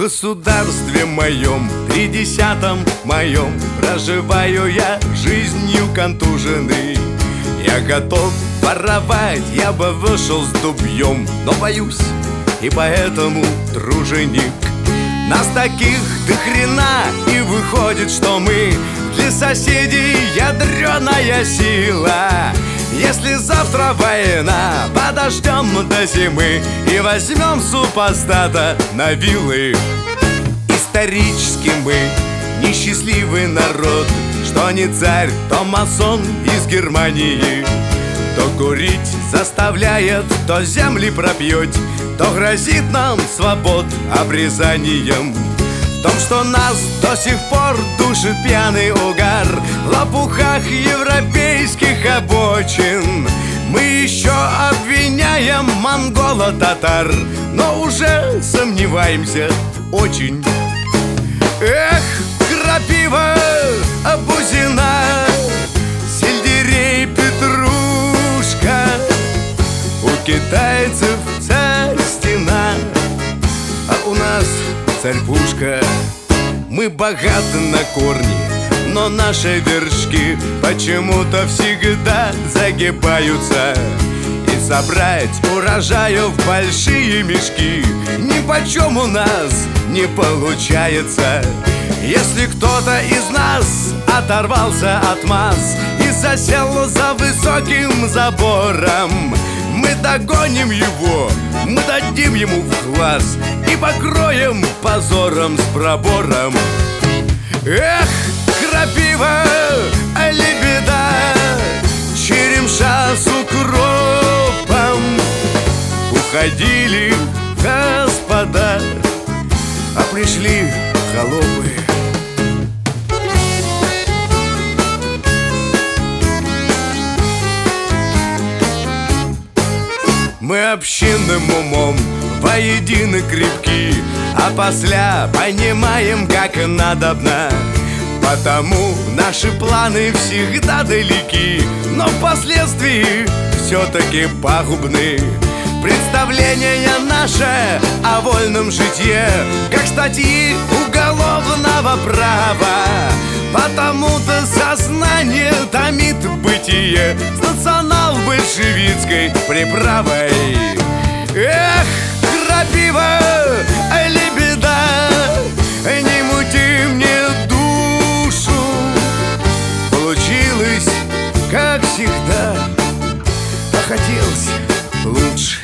государстве моем, 30-м моем, проживаю я жизнью контуженный. Я готов воровать, я бы вышел с дубьем, но боюсь, и поэтому труженик. Нас таких до хрена, и выходит, что мы для соседей ядреная сила. Если завтра война, подождем до зимы и возьмем супостата на вилы. Исторически мы несчастливый народ, что не царь, то масон из Германии. То курить заставляет, то земли пропьет, то грозит нам свобод обрезанием. В том, что нас до сих пор душит пьяный угар в лопухах европейских обочин. Мы еще обвиняем монголо-татар, но уже сомневаемся очень. Эх, крапива, бузина, сельдерей, петрушка. У китайцев царь стена, а у нас царь-пушка. Мы богаты на корни, но наши вершки почему-то всегда загибаются. И собрать урожаю в большие мешки нипочем у нас не получается. Если кто-то из нас оторвался от масс и засел за высоким забором, мы догоним его, мы дадим ему в глаз и покроем позором с пробором. Эх, крапива, лебеда, черемша с укропом. Уходили господа, а пришли холопы. Мы общинным умом воедино крепки, а после понимаем, как надобно. Потому наши планы всегда далеки, но впоследствии все-таки пагубны. Представление наше о вольном житье, как статьи уголовного права. Потому-то сознание томит бытие с национал-большевистской приправой. Эх, крапива, лебеда, не мути мне душу. Получилось, как всегда, а хотелось лучше.